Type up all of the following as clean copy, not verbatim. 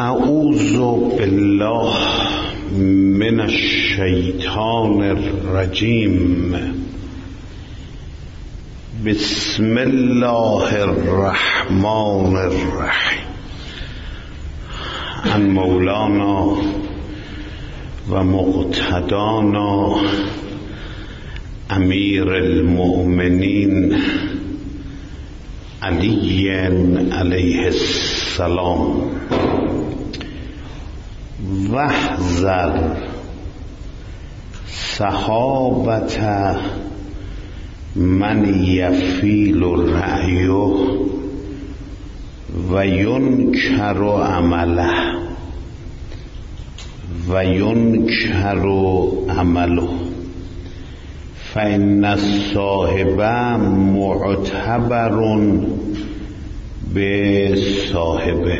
اعوذ بالله من الشیطان الرجیم. بسم الله الرحمن الرحیم. عن مولانا و مقتدانا امیر المؤمنین علی علیه السلام. واحذر صحابت من یفیل رأیه و ینکر عمله و ینکر عمله فإن الصاحب معتبر به صاحبه.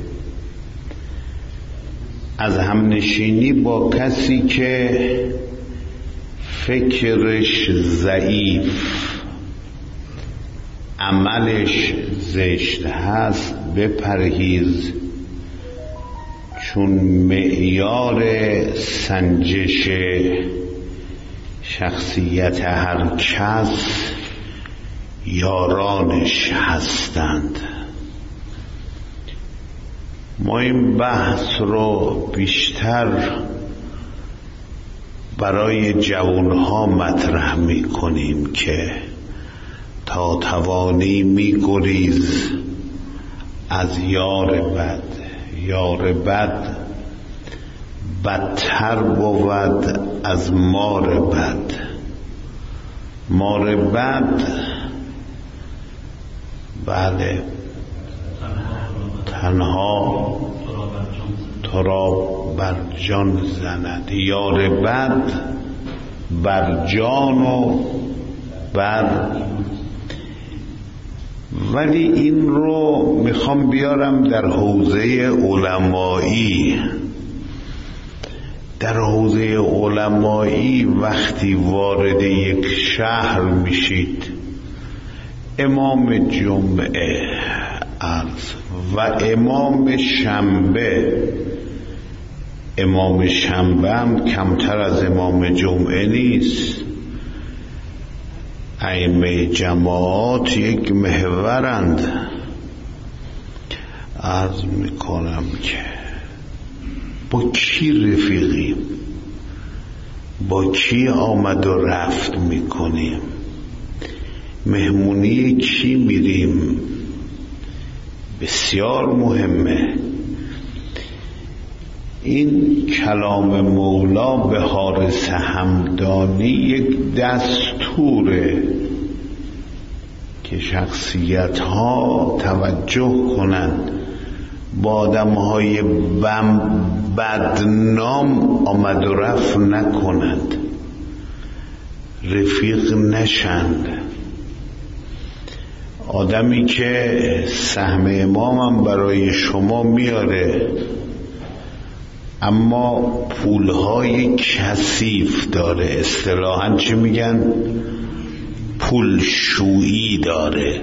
از همنشینی با کسی که فکرش ضعیف، عملش زشت هست بپرهیز، چون معیار سنجش شخصیت هر کس یارانش هستند. ما این بحث رو بیشتر برای جوانها مطرح می کنیم که تا توانی می گریز از یار بد. یار بد بدتر بود از مار بد. مار بد بله تنها تو را بر جان زند. یار بد بر جان و بر. ولی این رو میخوام بیارم در حوزه علمایی. در حوزه علمایی وقتی وارد یک شهر میشید، امام جمعه عرض و امام شنبه، امام شنبه هم کمتر از امام جمعه نیست، ائمه جماعات یک محورند. عرض میکنم که با کی رفیقیم، با کی آمد و رفت میکنیم، مهمونی کی میریم، بسیار مهمه. این کلام مولا بهار سحمدانی یک دستوره که شخصیت ها توجه کنند، با آدم های بدنام آمد و رفت نکنند، رفیق نشند. آدمی که سهم امامم برای شما میاره اما پولهای کثیف داره، اصطلاحاً چی میگن؟ پولشویی داره.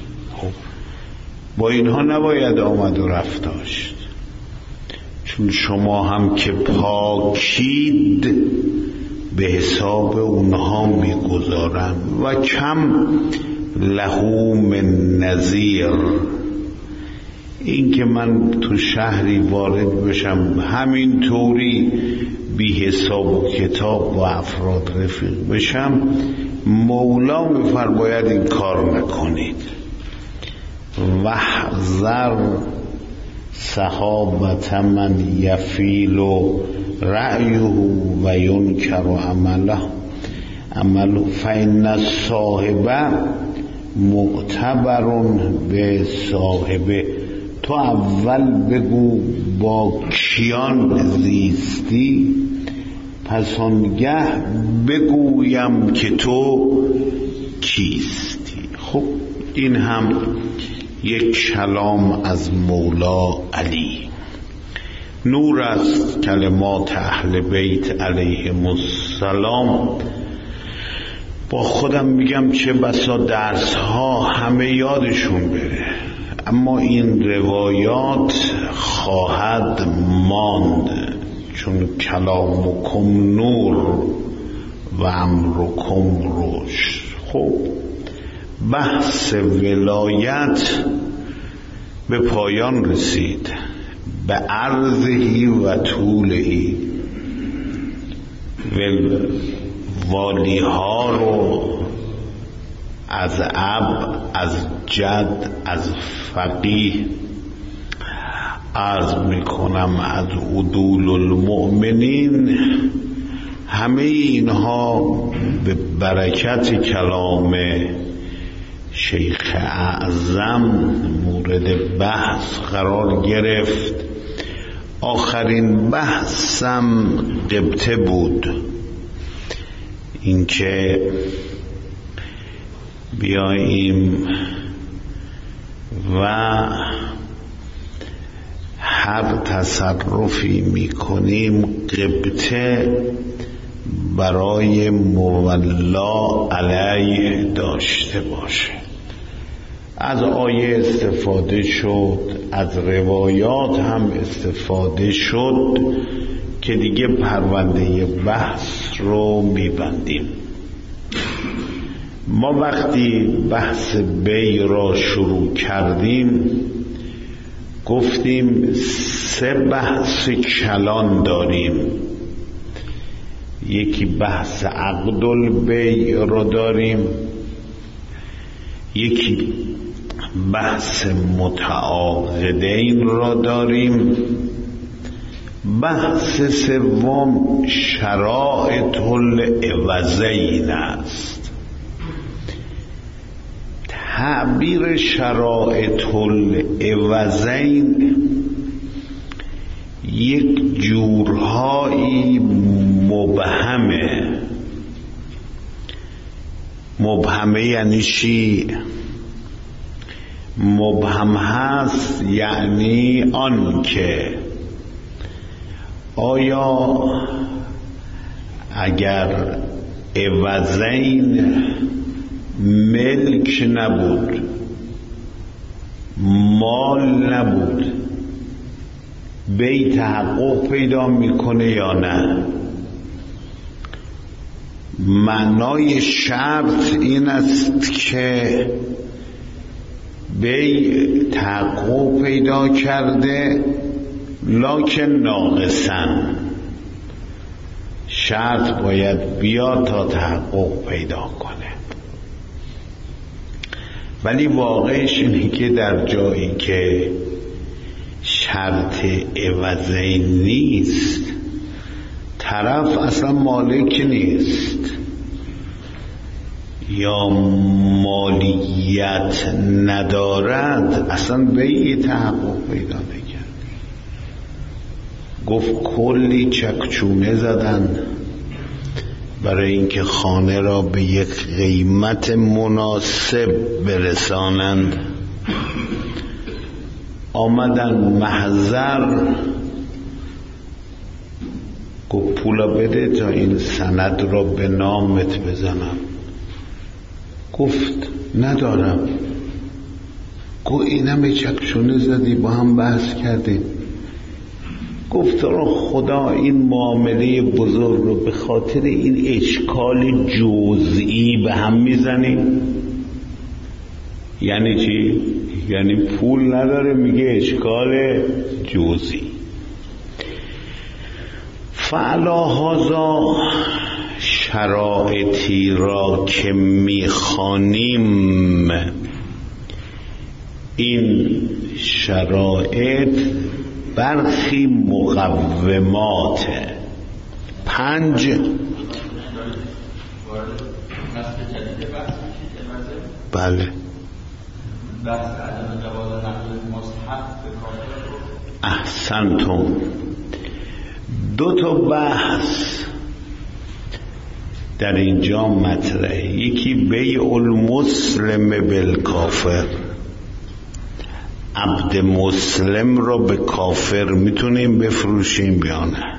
با اینها نباید آمد و رفت داشت، چون شما هم که پاکید به حساب اونها میگذارن. و کم لهو من نظیر. این که من تو شهری وارد بشم همین طوری بی حساب و کتاب با افراد رفیق بشم، مولا میفرماید این کار نکنید. واحذر صحابت من یفیل رأیه و ینکر عمله فإن الصاحب معتبر به صاحبه. تو اول بگو با کیان زیستی، پس آنگه بگویم که تو کیستی. خب این هم یک کلام از مولا علی. نور است کلمات اهل بیت علیهم السلام. با خودم میگم چه بسا درس ها همه یادشون بره، اما این روایات خواهد ماند، چون کلامکم نور و امرکم رشد. خب بحث ولایت به پایان رسید، به عرضهی و طولهی. والی ها رو از اب، از جد، از فقیه، عرض میکنم از عدول المؤمنین، همه اینها به برکت کلام شیخ اعظم مورد بحث قرار گرفت. آخرین بحثم قبطه بود، اینکه بیاییم و هر تصرفی میکنیم قبطه برای مولا علیه داشته باشه. از آیه استفاده شد، از روایات هم استفاده شد که دیگه پرونده بحث رو میبندیم. ما وقتی بحث بی را شروع کردیم گفتیم 3 بحث کلان داریم. یکی بحث عقد البی را داریم، یکی بحث متعاقدین را داریم، بحث سوم شرائط العوضین است. تعبیر شرائط العوضین یک جورهایی مبهمه یعنی چی؟ مبهم هست یعنی آن که آیا اگر عوضین ملک نبود، مال نبود، بی تحقق پیدا میکنه یا نه؟ معنای شرط این است که بی تحقق پیدا کرده لکن ناقصن، شرط باید بیاد تا تحقق پیدا کنه. ولی واقعش اینه که در جایی که شرط عوضی نیست، طرف اصلا مالک نیست یا مالیت ندارد، اصلا به این تحقق پیدا نکرد. گفت کلی چکچونه زدن برای اینکه خانه را به یک قیمت مناسب برسانند. آمدن محضر، گفت پولا بده تا این سند را به نامت بزنم. گفت ندارم. گفت اینم چکشونه زدی، با هم بحث کردیم. گفت رو خدا این معامله بزرگ رو به خاطر این اشکال جزئی به هم میزنی؟ یعنی چی؟ یعنی پول نداره، میگه اشکال جزئی. فعلا هذا شرایطی را که میخوانیم، این شرایط برخی مقومات 5. بله احسنتم. 2 بحث در اینجا مطرحه. یکی بیع المسلم بالکافر، عبد مسلم رو به کافر میتونیم بفروشیم یا نه.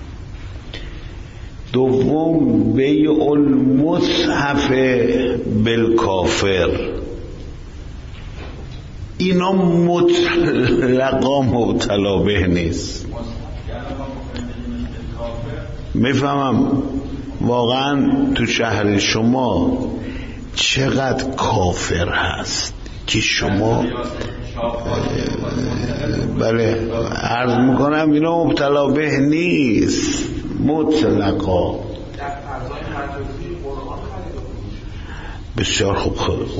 دوم بیع المصحف بالکافر، اینا مطلقا مبتلا به نیست. میفهمم واقعا تو شهر شما چقدر کافر هست که شما بله عرض میکنم اینا مبتلا به نیست مطلقا. بسیار خوب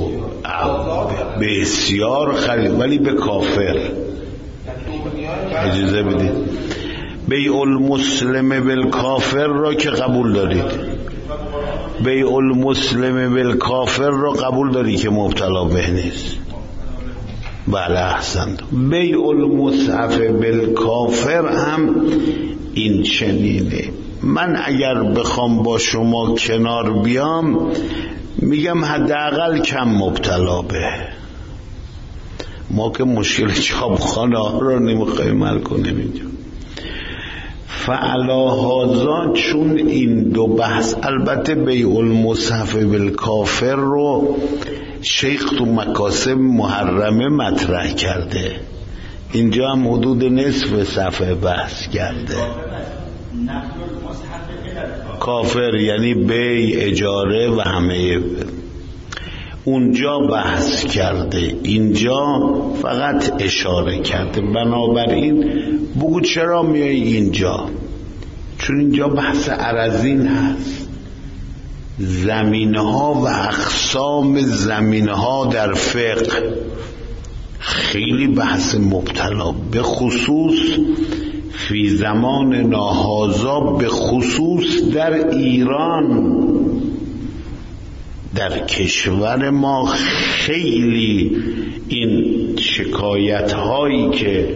بسیار خرید ولی به کافر اجازه بدید. بیع المسلم بالکافر را که قبول دارید، بیع المسلم بالکافر را قبول داری که مبتلا به نیست؟ بله احسنت. بیع المصحف بالکافر هم این چنینه. من اگر بخوام با شما کنار بیام میگم حداقل کم مبتلا به. ما که مشکل چاپخانه ها رو نمیخوایم حل کنیم اینجا. فعلا هازا چون این دو بحث، البته بیع المصحف بالکافر رو شیخ تو مکاسب محرمه مطرح کرده، اینجا هم حدود نصف صفحه بحث کرده. کافر یعنی بیع، اجاره و همه اونجا بحث کرده، اینجا فقط اشاره کرده. بنابراین بگو چرا میای اینجا؟ چون اینجا بحث عرضین هست، زمینها و اقسام زمینها در فقه خیلی بحث مبتلا، به خصوص فی زمان ناهازا، به خصوص در ایران، در کشور ما خیلی این شکایت هایی که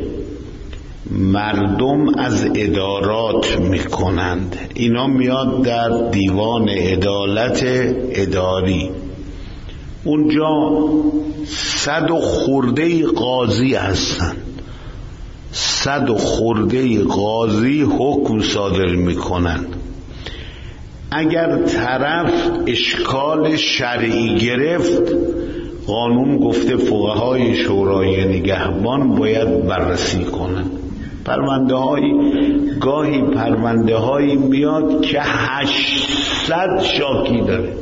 مردم از ادارات میکنند اینا میاد در دیوان عدالت اداری، اونجا 100 و خورده قاضی هستند، 100 و خورده قاضی حکم صادر میکنند. اگر طرف اشکال شرعی گرفت، قانون گفته فقهای شورای نگهبان باید بررسی کنند. پرونده هایی گاهی پرونده هایی میاد که 800 شاکی داره،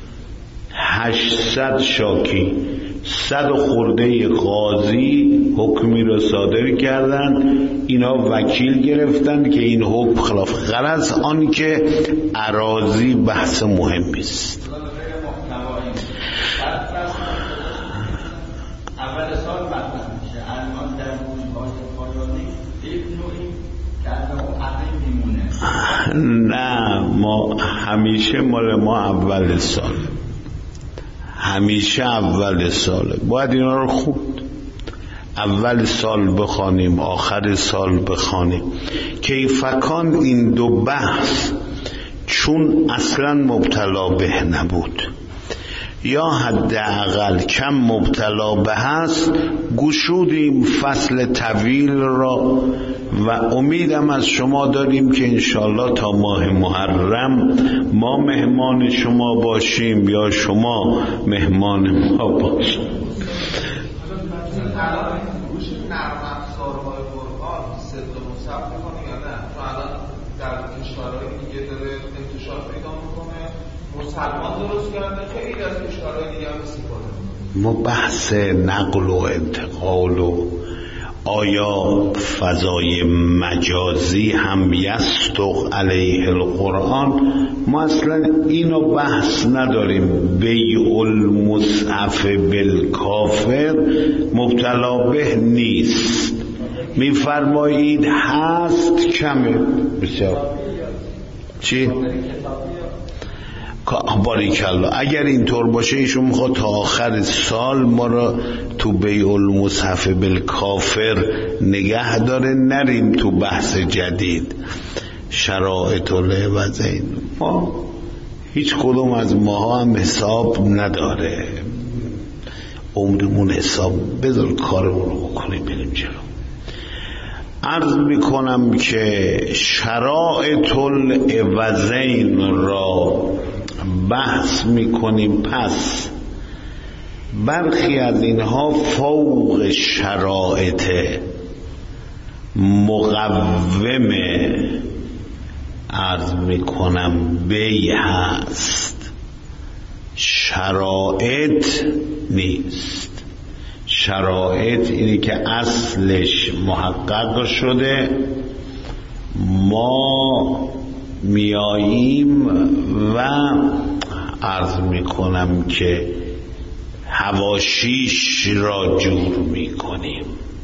800 شاکی، 100 خورده قاضی حکمی را صادر کردن، اینا وکیل گرفتن که این حکم خلاف. غرض آن که اراضی بحث مهمی است. اول سال مطرح میشه، الان در روزهای پایانی یک نوعی در عقل میمونه. نه، ما همیشه مال ما اول سال، همیشه اول ساله. باید اینا رو خوب اول سال بخوانیم، آخر سال بخوانیم. کیفکان این دو بحث چون اصلا مبتلا به نبود یا حداقل کم مبتلا به هست، گشودیم فصل طویل را و امیدم از شما داریم که انشالله تا ماه محرم ما مهمان شما باشیم یا شما مهمان ما باشیم. نرم افزارهای قرآن صدق مصحف میکنه یا نه؟ چون الان در کشورهای دیگه داره انتشار پیدا میکنه، مسلمان درست کرده، خیلی از کشورهای دیگه هم استفاده میکنه. ما بحث نقل و انتقال و آیا فضای مجازی هم یستق علیه القرآن، ما اصلا اینو بحث نداریم. بیع المصحف بالکافر مبتلا به نیست. میفرمایید هست کمه بسیار چی؟ باریکالله. اگر اینطور باشه ایشون میخواد تا آخر سال ما را تو بیع المصحف بالکافر نگه داره، نریم تو بحث جدید شرائط العوض. این ما هیچ کدوم از ماها هم حساب نداره، عمرمون حساب. بذار کارمون رو بکنیم بریم جلو. عرض میکنم که شرائط العوضین را بحث میکنیم. پس برخی از اینها فوق شرایط مقومه عرض میکنم بی هست، شرایط نیست. شرایط اینی که اصلش محقق شده، ما میاییم و عرض میکنم که حواشیش را جور میکنیم.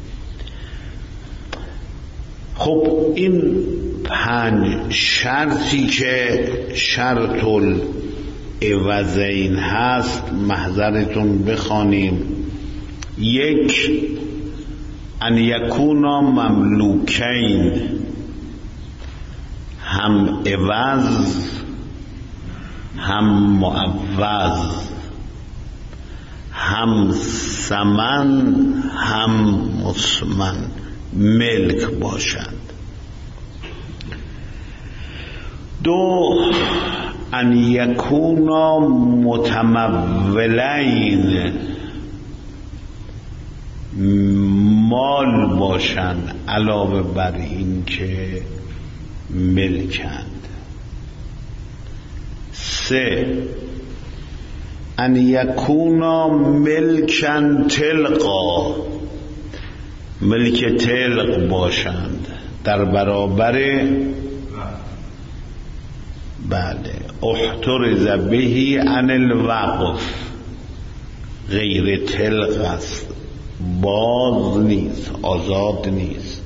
خب این 5 شرطی که شرط العوضین هست محضرتون بخوانیم. 1 ان یکونا مملوکین، هم عوض هم معوض، هم ثمن هم مثمن ملک باشند. 2 ان یکونا متمولین، مال باشند علاوه بر این که ملکند. 3 ان یکونا ملکن تلقا، ملک تلق باشند در برابر بله احترز بهی عن الوقف، غیر تلق است، باز نیست، آزاد نیست.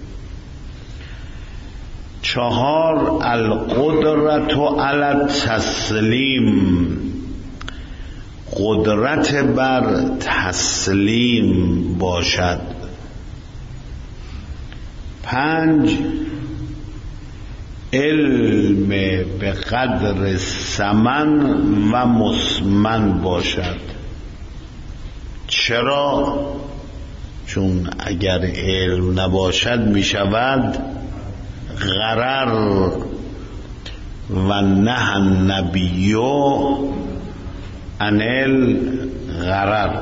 4 القدرت علی التسلیم، قدرت بر تسلیم باشد. 5 علم به قدر ثمن و مثمن باشد. چرا؟ چون اگر علم نباشد می شود غرر و نه النبی عن الغرر.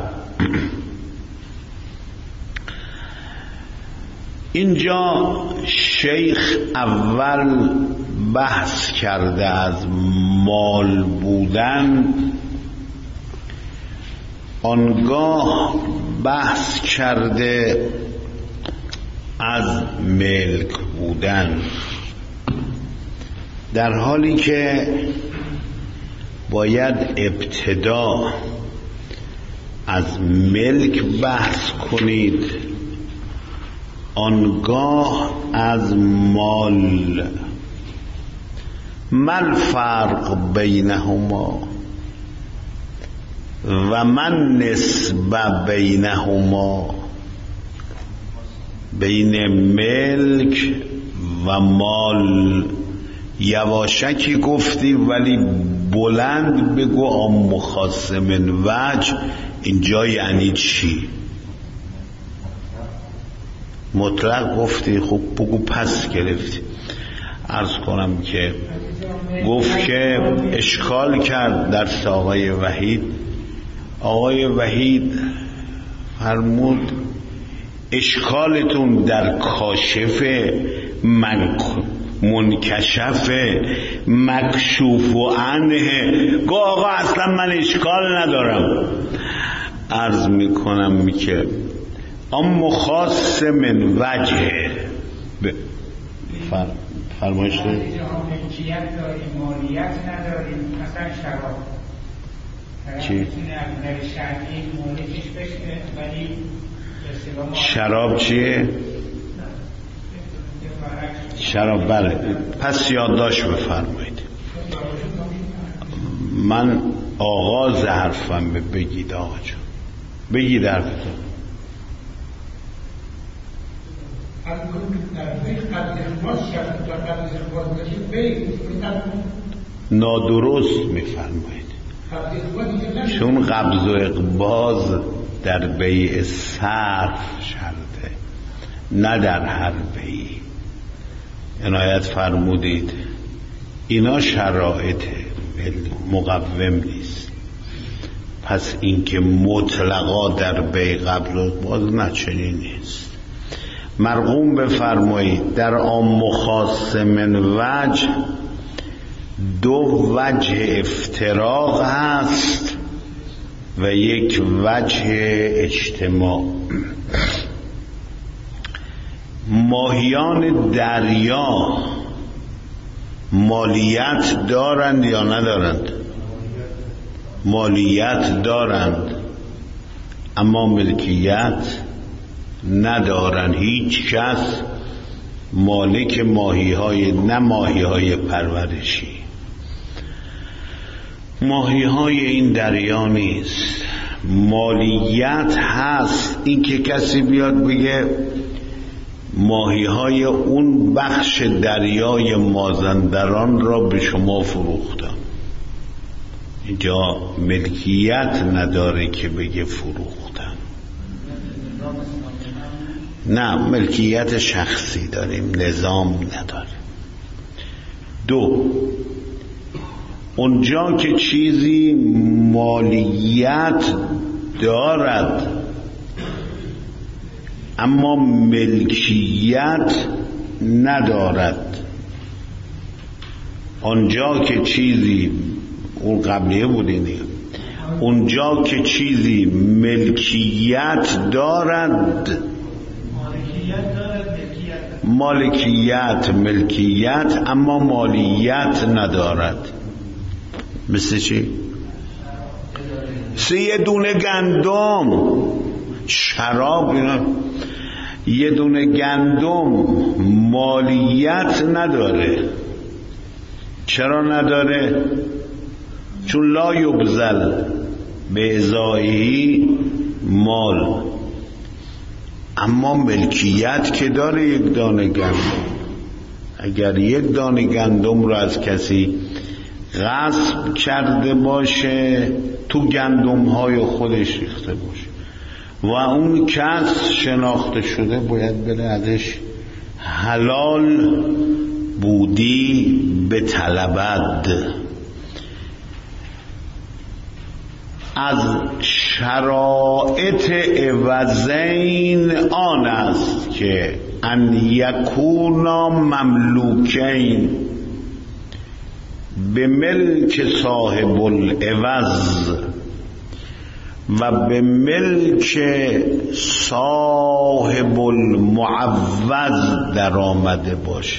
اینجا شیخ اول بحث کرده از مال بودن، آنگاه بحث کرده از ملک بودن، در حالی که باید ابتدا از ملک بحث کنید، آنگاه از مال. ما الفرق بینهما و من نسبه بینهما، بین ملک و مال یواشکی گفتی ولی بلند بگو آن مخاصم وجه اینجا یعنی چی؟ مطلق گفتی، خب بگو پس گرفتی. عرض کنم که گفت که اشکال کرد درس آقای وحید. آقای وحید فرمود اشکالتون در کاشف منکشف مکشوف و عنه. گو آقا اصلا من اشکال ندارم. عرض میکنم که اما خاص من وجه فرمایش داریم، ملکیت داریم، مالیت نداریم، مثلا شراب چی؟ شراب چیه؟ شراب بله. پس یادداشت بفرمایید. من آغاز حرفم بگید آقا جان، بگید حرفتون. نادرست میفرمایید، چون قبض و اقباض در بیع صرف شرطه، نه در هر بیع. عنایت فرمودید اینا شرایط مقوم نیست. پس اینکه مطلقا در بی قبض و باز نه، چنین نیست. مرقوم بفرمایید در عام و خاص من وجه دو وجه افتراق هست و یک وجه اجتماع. ماهیان دریا مالیت دارند یا ندارند؟ مالیت دارند، اما ملکیت ندارند. هیچ کس مالک ماهی‌های، نه ماهی‌های پرورشی، ماهی‌های این دریا نیست. مالیت هست این که کسی بیاد بگه ماهی‌های اون بخش دریای مازندران را به شما فروختم. اینجا ملکیت نداره که بگه فروختم. نه، ملکیت شخصی داریم، نظام نداریم. دو، اونجا که چیزی مالیت دارد اما ملکیت ندارد، اونجا که چیزی، اون قبلیه بود اینه، اونجا که چیزی ملکیت دارد، ملکیت اما مالیت ندارد. مثل چی؟ یه دونه گندم، شراب اینا، یه دونه گندم مالیت نداره. چرا نداره؟ چون لا یبذل به ازایی مال، اما ملکیت که داره یک دانه گندم. اگر یک دانه گندم رو از کسی غصب کرده باشه، تو گندم‌های خودش ریخته باشه و اون کس شناخته شده، باید بره ازش حلال بودی به طلبد. از شرائط عوضین آن است که ان یکونا مملوکین به ملک صاحب العوض و به ملک صاحب المعوض در آمده باشه.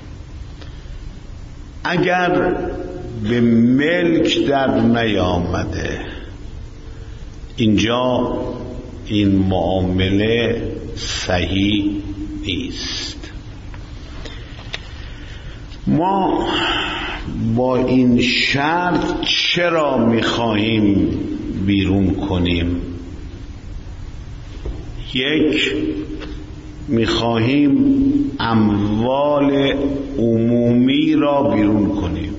اگر به ملک در نیامده، اینجا این معامله صحیح نیست. ما با این شرط چرا میخواهیم بیرون کنیم؟ یک، میخواهیم اموال عمومی را بیرون کنیم.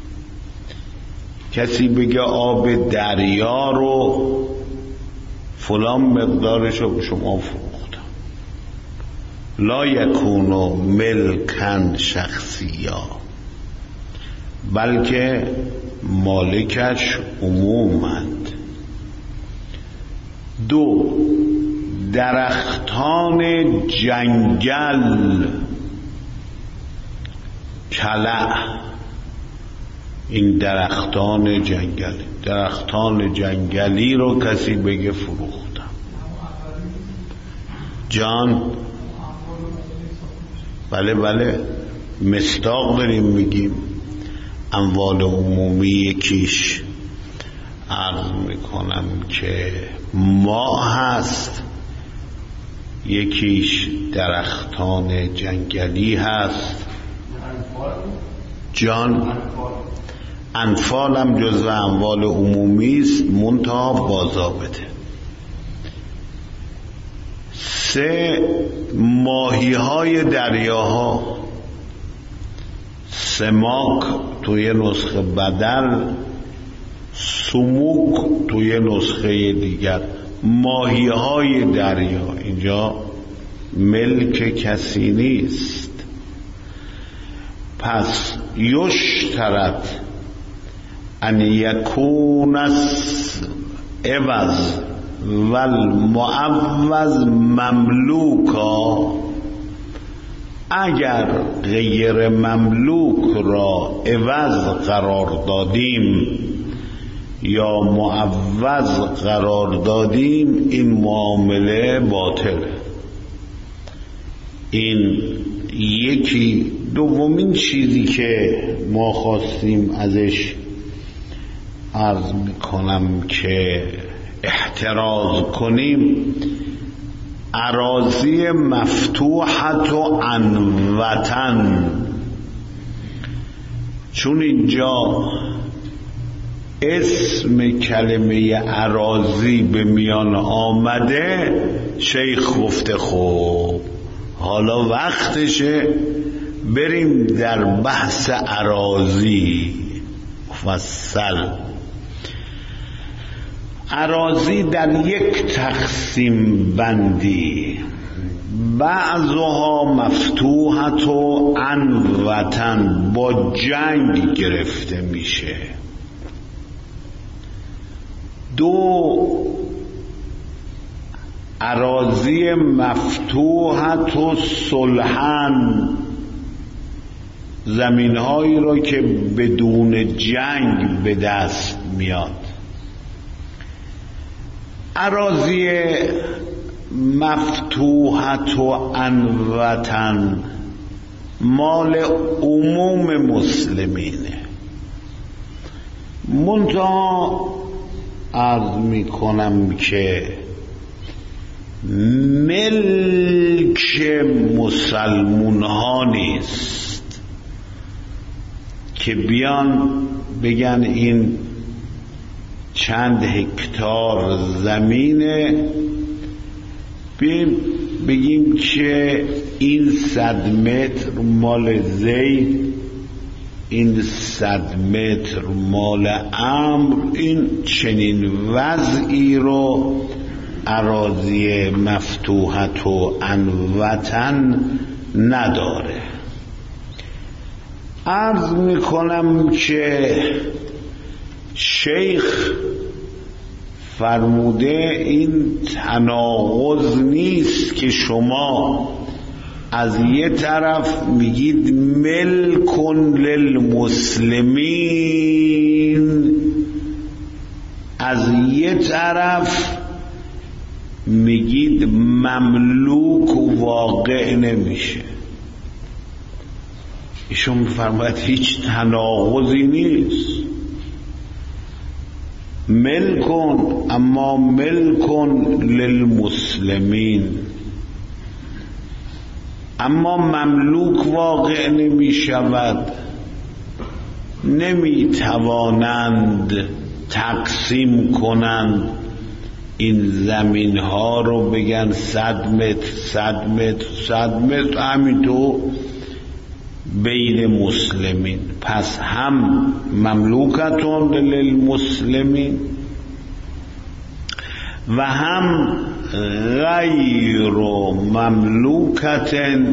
کسی بگه آب دریا رو فلان مقدارش رو به شما فروختم، لا یکونو ملکن شخصیا، بلکه مالکش عمومند. دو، درختان جنگل کلأ، این درختان جنگلی رو کسی بگه فروختم. جان بله مصداق داریم میگیم. اموال عمومی یکیش عرض میکنم که ماء هست، یکیش درختان جنگلی هست. جان انفال هم جزو اموال عمومی است، منتها بازابطه. سه، ماهی های دریاها، سماک توی نسخه بدل، سموک توی نسخه دیگر. ماهی های دریا اینجا ملک کسی نیست. پس یشترط ان یکون عوض و المعوض مملوکا، اگر غیر مملوک را عوض قرار دادیم یا معوض قرار دادیم این معامله باطل. این یکی. دومین چیزی که ما خواستیم ازش عرض میکنم که احتراز کنیم، اراضی مفتوحت و عن وطن. چون اینجا اسم کلمه اراضی به میان آمده، شیخ گفته خب حالا وقتشه بریم در بحث اراضی مفصل. اراضی در یک تقسیم بندی، بعضها مفتوحت و عن وطن، با جنگ گرفته میشه. دو، اراضی مفتوحت و صلحن، زمینهایی را که بدون جنگ به دست میاد. اراضی مفتوحت و عن وطن مال عموم مسلمینه. منتها عرض میکنم که ملک مسلمون ها نیست که بیان بگن این چند هکتار زمینه، بگیم که این 100 متر مال زید، این 100 متر مال عمرو. این چنین وضعی رو اراضی مفتوحت و عن وطن نداره. عرض میکنم که شیخ فرموده این تناقض نیست که شما از یه طرف میگید ملکن للمسلمین، از یه طرف میگید مملوک واقع نمیشه. ایشون میفرماید هیچ تناقضی نیست. ملکن، اما ملکن للمسلمین، اما مملوک واقع نمی شود. نمی توانند تقسیم کنند این زمین ها رو بگن 100 متر 100 متر 100 متر همینطور بین مسلمین. پس هم مملوکتون للمسلمین و هم غیر مملوکتن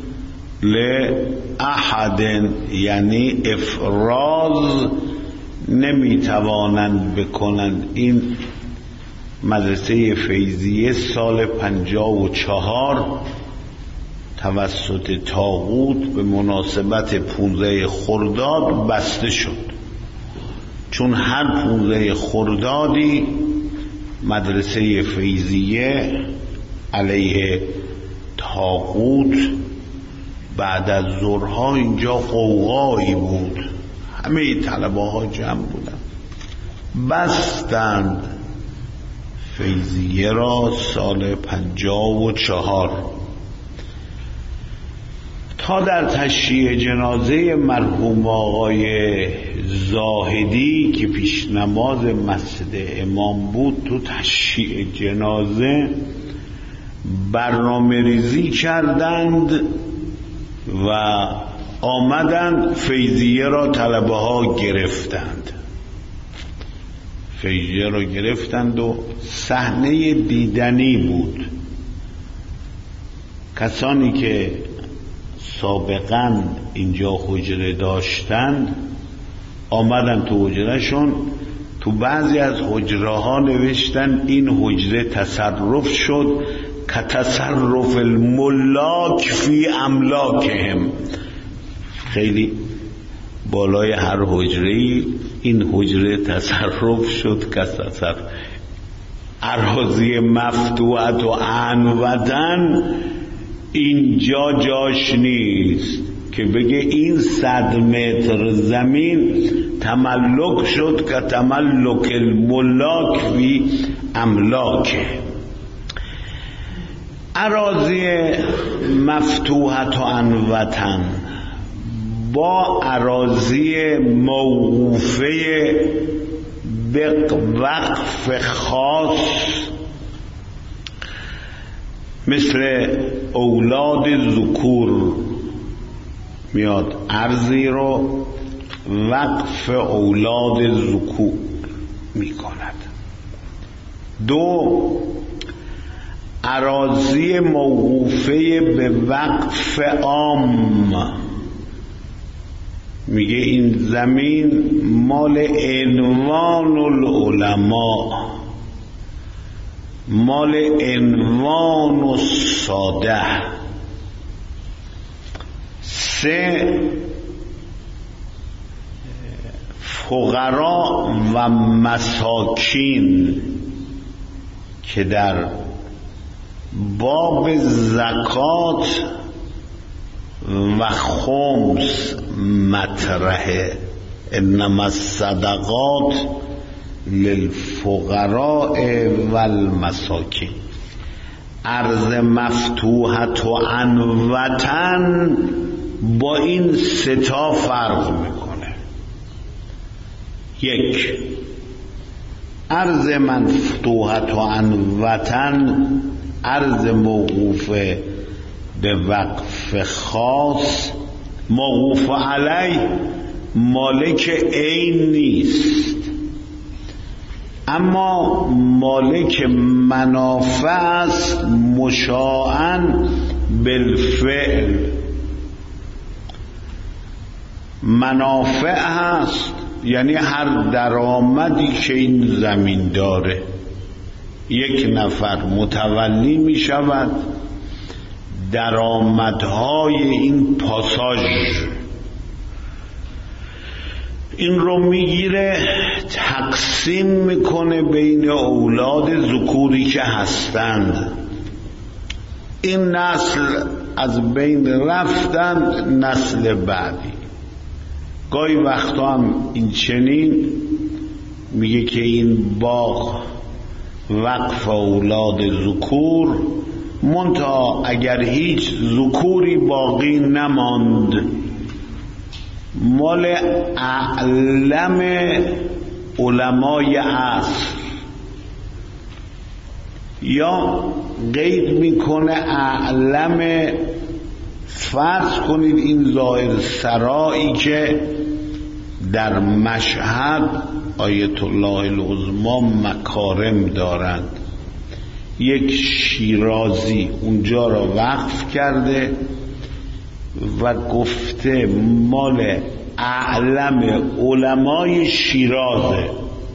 لأحد، یعنی افراز نمیتوانند بکنند. این مدرسه فیضیه سال 54 توسط طاغوت به مناسبت 15 خرداد بسته شد، چون هر 15 خردادی مدرسه فیضیه علیه طاغوت بعد از ظهرها اینجا قوقایی بود، همه طلبه ها جمع بودن، بستند فیضیه را سال 54 تا در تشییع جنازه مرحوم آقای زاهدی که پیش نماز مسجد امام بود، تو تشییع جنازه برنامه ریزی کردند و آمدند فیضیه را طلبه ها گرفتند، فیضیه را گرفتند و صحنه دیدنی بود. کسانی که سابقا اینجا حجره داشتند آمدن تو حجرهشون، تو بعضی از حجره ها نوشتن این حجره تصرف شد که تصرف الملاک فی املاکهم. خیلی بالای هر حجره‌ای این حجره تصرف شد که تصرف اراضی مفتوحت و عنوتن اینجا جاش نیست که بگه این 100 متر زمین تملک شد که تملک الملاک فی املاکه. اراضی مفتوحت و عنوتن با اراضی موقوفه به وقف خاص مثل اولاد ذکور میاد ارضی رو وقف اولاد ذکور می کند. 2 اراضی موقوفه به وقف عام، میگه این زمین مال عنوان العلماء، مال عنوان الساده. 3 فقرا و مساکین که در باب زکات و خمس مطرحه، انما الصدقات للفقراء والمساکین. ارض مفتوحت و عنوتن با این 3 فرق میکنه. 1 ارض مفتوحت و عنوتن ارض موقوفه به وقف خاص، موقوف علی، مالک عین نیست اما مالک منافع است مشاعاً بالفعل. منافع هست یعنی هر درآمدی که این زمین داره، 1 نفر متولی می شود درآمدهای این پاساژ، این رو میگیره تقسیم میکنه بین اولاد ذکوری که هستند. این نسل از بین رفتند، نسل بعدی. گاهی وقتا هم این چنین میگه که این باغ وقف اولاد ذکور، منتها اگر هیچ ذکوری باقی نماند مال اعلم علمای عصر، یا قید میکنه اعلم، فرض کنید این ظاهر سرایی که در مشهد آیت الله العظمی مکارم دارند، یک شیرازی اونجا را وقف کرده و گفته مال اعلم علمای شیرازه،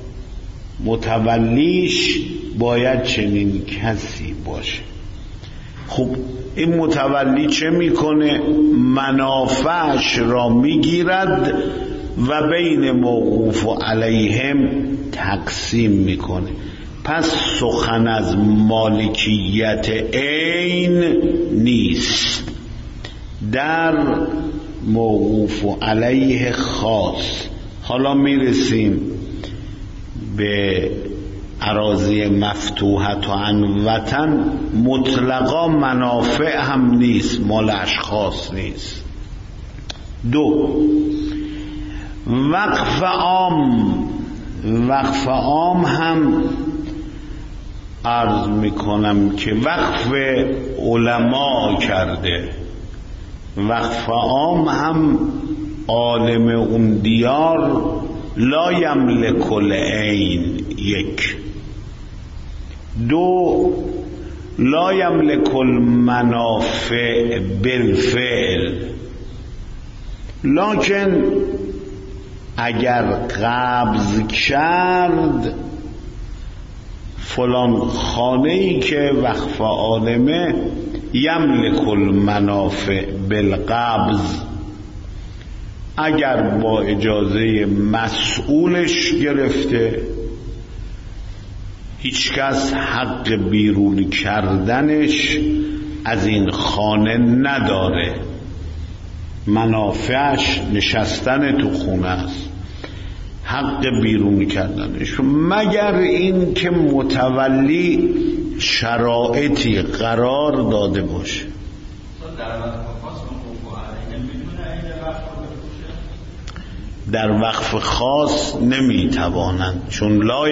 متولیش باید چنین کسی باشه. خب این متولی چه میکنه؟ منافعش را میگیرد و بین موقوف و علیهم تقسیم میکنه. پس سخن از مالکیت عین نیست، در موقوف و علیه خاص. حالا میرسیم به اراضی مفتوحت و عنوتن، مطلقا منافع هم نیست، مال اشخاص نیست. 2 وقف عام. وقف عام هم عرض میکنم که وقف علما کرده، وقف عام هم عالم اون دیار لا یملک العین. 1 2 لا یملک المنافع بالفعل، لکن اگر قبض کرد فلان خانه‌ای که وقف عالمه یملک المنافع بالقبض، اگر با اجازه مسئولش گرفته هیچکس حق بیرون کردنش از این خانه نداره، منافعش نشستن تو خونه است، حق بیرون کردنش، مگر این که متولی شرایطی قرار داده باشه. در وقف خاص نمیتوانند، چون لا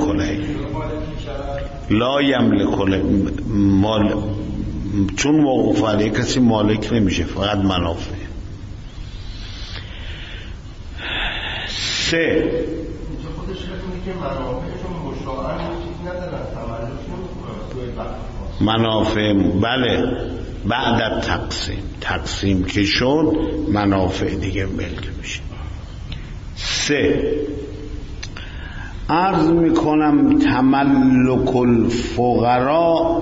یملک مال، چون موقوف علیه کسی مالک نمیشه، فقط منافع. 3 منافع بله بعد از تقسیم که شد منافع دیگه ملک میشه. 3 عرض میکنم تملک الفقراء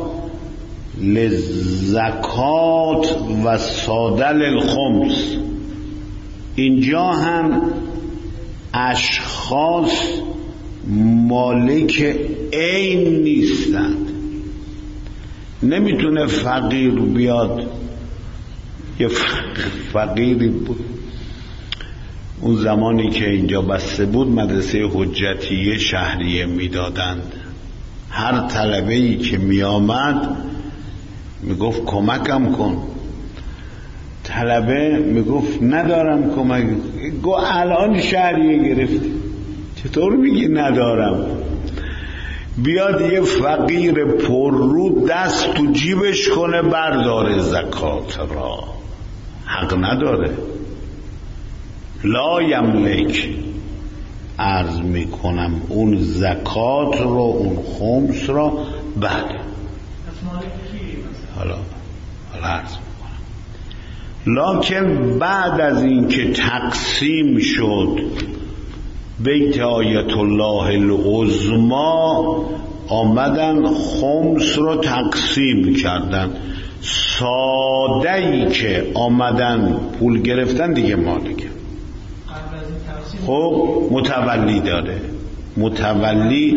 للزکات و صادل الخمس. اینجا هم اشخاص مالک عین نیستند. نمیتونه فقیر بیاد، یه فقیری بود اون زمانی که اینجا بسته بود مدرسه حجتیه شهریه میدادند، هر طلبه‌ای که میآمد میگفت کمکم کن، طلبه میگفت ندارم کمک، گو الان شهریه گرفتی چطور میگی ندارم؟ بیاد یه فقیر پررو دست تو جیبش کنه برداره زکات را، حق نداره. لا یملک، عرض میکنم اون زکات رو، اون خمس را بله. حالا عرض میکنم لکن بعد از این که تقسیم شد بیت آیت الله العظما آمدن خمس رو تقسیم کردن، ساده‌ای که آمدن پول گرفتن دیگه مالکه. خب متولی داره، متولی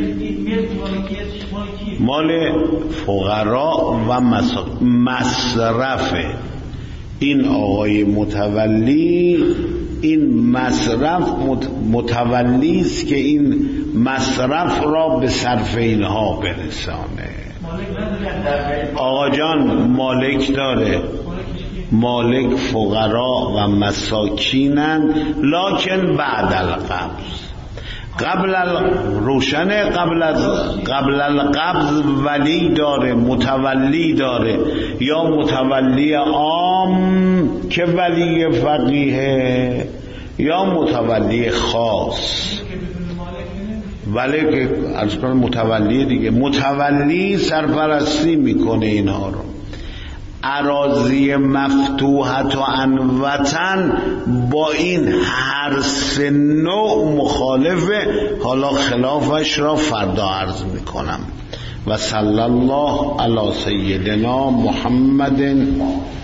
مال فقرا و مصرفه. این آقای متولی این مصرف متولی است که این مصرف را به صرف اینها برسانه. آقا جان مالک داره، مالک فقرا و مساکینن، لکن بعد القبض، قبل روشنه، قبل القبض ولی داره، متولی داره، یا متولی عام که ولی فقیه، یا متولی خاص. ولی که از کنم متولی دیگه، متولی سرپرستی میکنه اینها رو. اراضی مفتوحت و انوطن با این هر سه نوع مخالفه. حالا خلافش را فردا عرض میکنم. و صلی الله علی سیدنا محمد